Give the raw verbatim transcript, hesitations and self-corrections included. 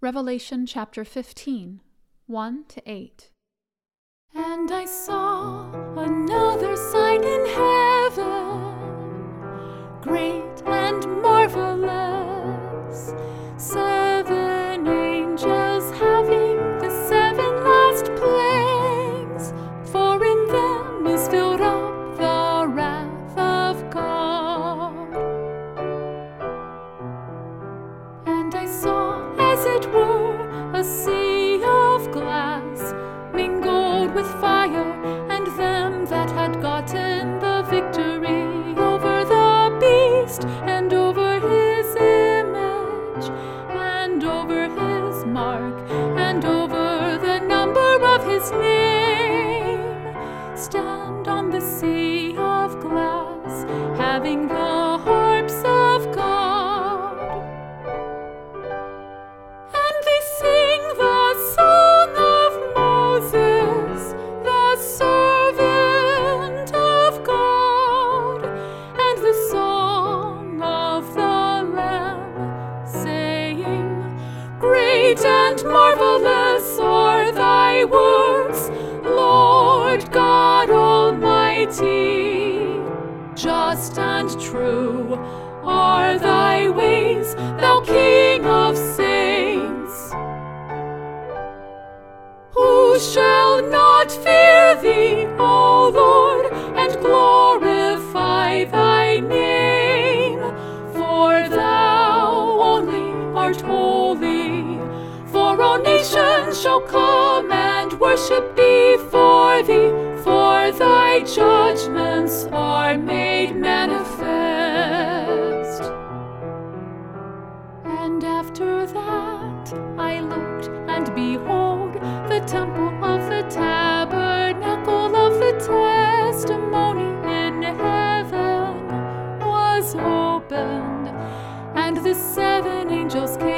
Revelation chapter fifteen, one to eight. And I saw another sign in heaven, great and marvelous, seven angels having the seven last plagues, for in them is filled up the wrath of God. And I saw, as it were, a sea of glass, mingled with fire, and them that had gotten the victory over the beast, and over his image, and over his mark, and over the number of his name, stand on the sea of glass, having the harps of God. And they sing the song of Moses, the servant of God, and the song of the Lamb, saying, Great and marvelous are thy works, Lord God Almighty. Just and true are thy ways, thou King of saints. Who shall not fear thee, O Lord, and glorify thy name? For thou only art holy. For all nations shall come and worship before thee, for thy judgments are made manifest. And after that I looked, and behold, the temple of the tabernacle of the testimony in heaven was opened, and the seven angels came